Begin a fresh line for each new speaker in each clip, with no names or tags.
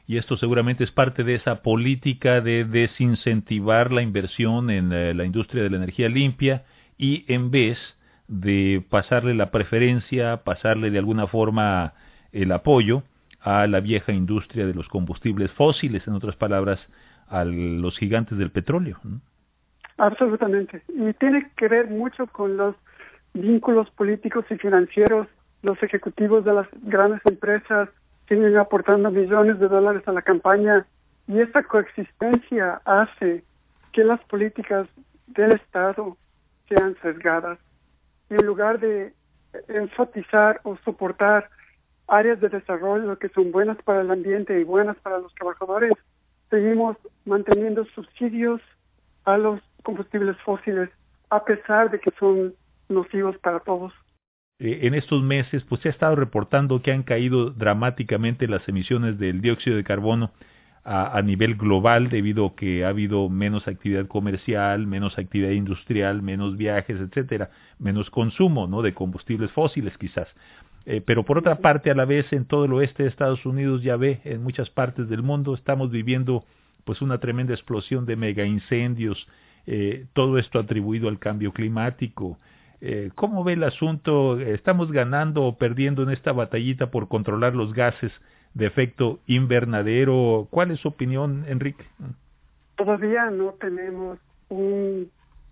y esto seguramente es parte de esa política de desincentivar la inversión en la industria de la energía limpia y en vez de pasarle la preferencia, pasarle de alguna forma el apoyo a la vieja industria de los combustibles fósiles, en otras palabras, a los gigantes del petróleo, ¿no?
Absolutamente. Y tiene que ver mucho con los vínculos políticos y financieros. Los ejecutivos de las grandes empresas siguen aportando millones de dólares a la campaña y esta coexistencia hace que las políticas del Estado sean sesgadas. Y en lugar de enfatizar o soportar áreas de desarrollo que son buenas para el ambiente y buenas para los trabajadores, seguimos manteniendo subsidios a los combustibles fósiles, a pesar de que son nocivos para todos.
En estos meses, pues se ha estado reportando que han caído dramáticamente las emisiones del dióxido de carbono a nivel global, debido a que ha habido menos actividad comercial, menos actividad industrial, menos viajes, etcétera, menos consumo, ¿no?, de combustibles fósiles quizás. Pero por otra parte, a la vez, en todo el oeste de Estados Unidos, ya ve, en muchas partes del mundo estamos viviendo pues una tremenda explosión de mega incendios, todo esto atribuido al cambio climático. ¿Cómo ve el asunto? ¿Estamos ganando o perdiendo en esta batallita por controlar los gases de efecto invernadero? ¿Cuál es su opinión, Enrique?
Todavía no tenemos un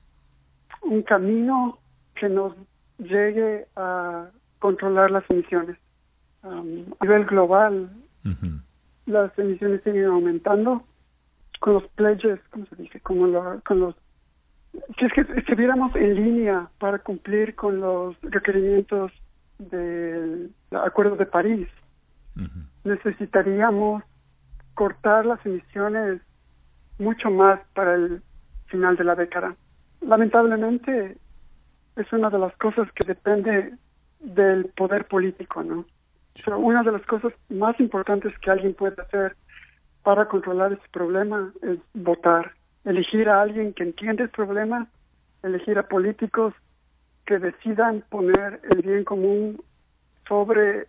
camino que nos llegue a controlar las emisiones. A nivel global, las emisiones siguen aumentando con los pledges, ¿cómo se dice? Con los si es que estuviéramos en línea para cumplir con los requerimientos del Acuerdo de París, necesitaríamos cortar las emisiones mucho más para el final de la década. Lamentablemente, es una de las cosas que depende del poder político, ¿no? Pero una de las cosas más importantes que alguien puede hacer para controlar este problema es votar. Elegir a alguien que entiende el problema, elegir a políticos que decidan poner el bien común sobre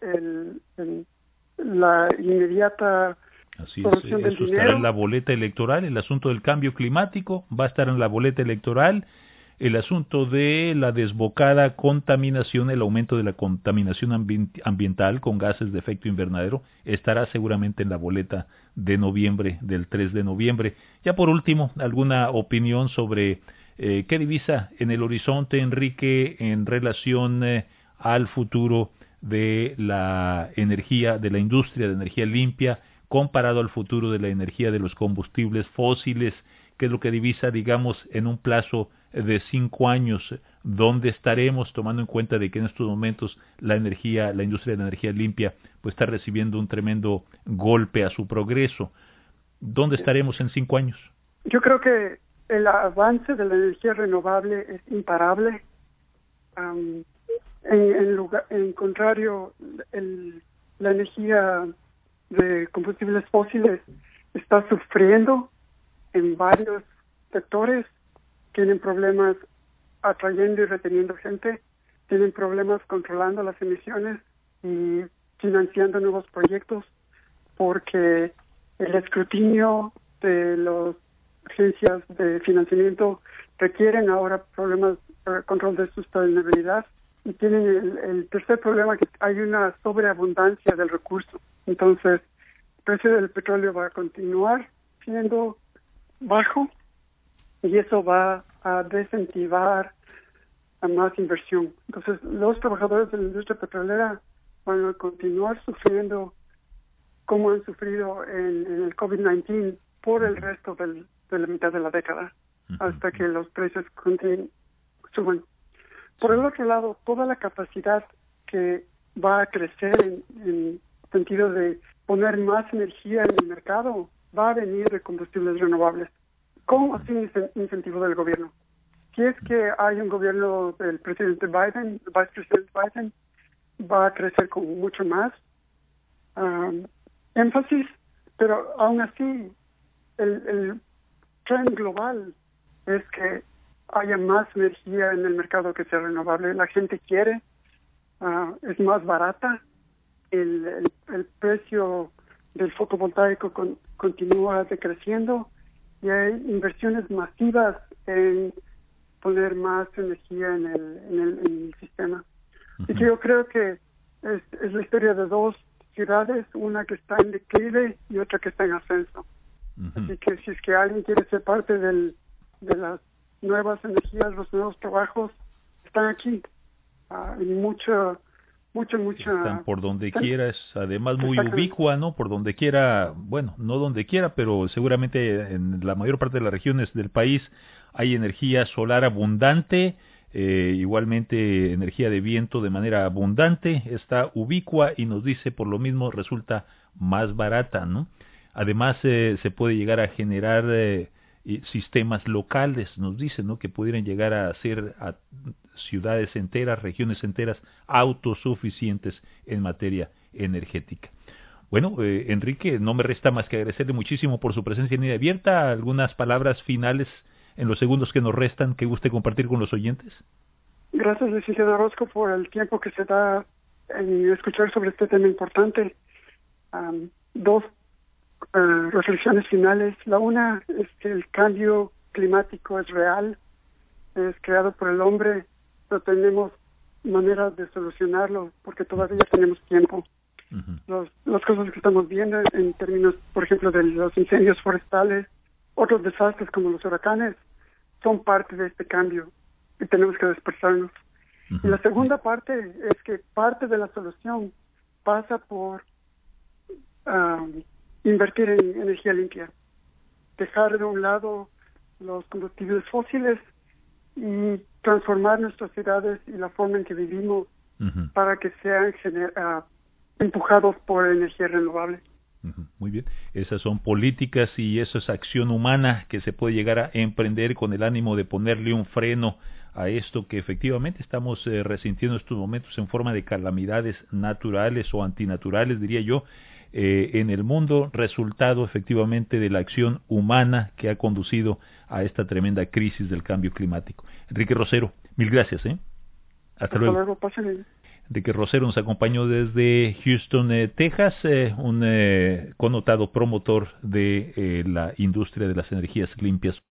la inmediata solución del dinero.
Eso estará en la boleta electoral. El asunto del cambio climático va a estar en la boleta electoral. El asunto de la desbocada contaminación, el aumento de la contaminación ambiental con gases de efecto invernadero, estará seguramente en la boleta de noviembre, del 3 de noviembre. Ya por último, ¿alguna opinión sobre qué divisa en el horizonte, Enrique, en relación al futuro de la energía, de la industria de energía limpia, comparado al futuro de la energía de los combustibles fósiles? ¿Qué es lo que divisa, digamos, en un plazo de 5 años? ¿Dónde estaremos, tomando en cuenta de que en estos momentos la industria de la energía limpia, pues está recibiendo un tremendo golpe a su progreso? ¿Dónde estaremos en 5 años?
Yo creo que el avance de la energía renovable es imparable. En contrario, la energía de combustibles fósiles está sufriendo en varios sectores. Tienen problemas atrayendo y reteniendo gente, tienen problemas controlando las emisiones y financiando nuevos proyectos, porque el escrutinio de las agencias de financiamiento requieren ahora control de sostenibilidad, y tienen el tercer problema, que hay una sobreabundancia del recurso. Entonces, el precio del petróleo va a continuar siendo bajo, y eso va a desincentivar a más inversión. Entonces, los trabajadores de la industria petrolera van a continuar sufriendo como han sufrido en el COVID-19 por el resto de la mitad de la década, hasta que los precios suban. Por el otro lado, toda la capacidad que va a crecer en sentido de poner más energía en el mercado va a venir de combustibles renovables, con o sin incentivo del gobierno. Si es que hay un gobierno del presidente Biden, el vicepresidente Biden, va a crecer con mucho más énfasis, pero aún así el trend global es que haya más energía en el mercado que sea renovable. La gente quiere, es más barata, el precio del fotovoltaico continúa decreciendo y hay inversiones masivas en poner más energía en el sistema. Así que yo creo que es la historia de dos ciudades, una que está en declive y otra que está en ascenso. Así que si es que alguien quiere ser parte de las nuevas energías, los nuevos trabajos, están aquí. Hay mucha...
Están por donde quiera, es además muy ubicua, ¿no? Por donde quiera, bueno, no donde quiera, pero seguramente en la mayor parte de las regiones del país hay energía solar abundante, igualmente energía de viento de manera abundante, está ubicua y nos dice por lo mismo resulta más barata, ¿no? Además se puede llegar a generar sistemas locales, nos dicen, ¿no? Que pudieran llegar a ser a ciudades enteras, regiones enteras autosuficientes en materia energética. Bueno, Enrique, no me resta más que agradecerle muchísimo por su presencia en Línea Abierta. ¿Algunas palabras finales en los segundos que nos restan que guste compartir con los oyentes?
Gracias, licenciado Orozco, por el tiempo que se da en escuchar sobre este tema importante. Dos reflexiones finales. La una es que el cambio climático es real, es creado por el hombre, pero tenemos maneras de solucionarlo porque todavía tenemos tiempo. Las cosas que estamos viendo en términos, por ejemplo, de los incendios forestales, otros desastres como los huracanes, son parte de este cambio y tenemos que despertarnos. Y la segunda parte es que parte de la solución pasa por invertir en energía limpia, dejar de un lado los combustibles fósiles y transformar nuestras ciudades y la forma en que vivimos para que sean empujados por energía renovable.
Muy bien, esas son políticas y eso es acción humana que se puede llegar a emprender con el ánimo de ponerle un freno a esto que efectivamente estamos resintiendo en estos momentos en forma de calamidades naturales o antinaturales, diría yo, en el mundo, resultado efectivamente de la acción humana que ha conducido a esta tremenda crisis del cambio climático. Enrique Rosero, mil gracias. Hasta luego. Enrique Rosero nos acompañó desde Houston, Texas, un connotado promotor de la industria de las energías limpias.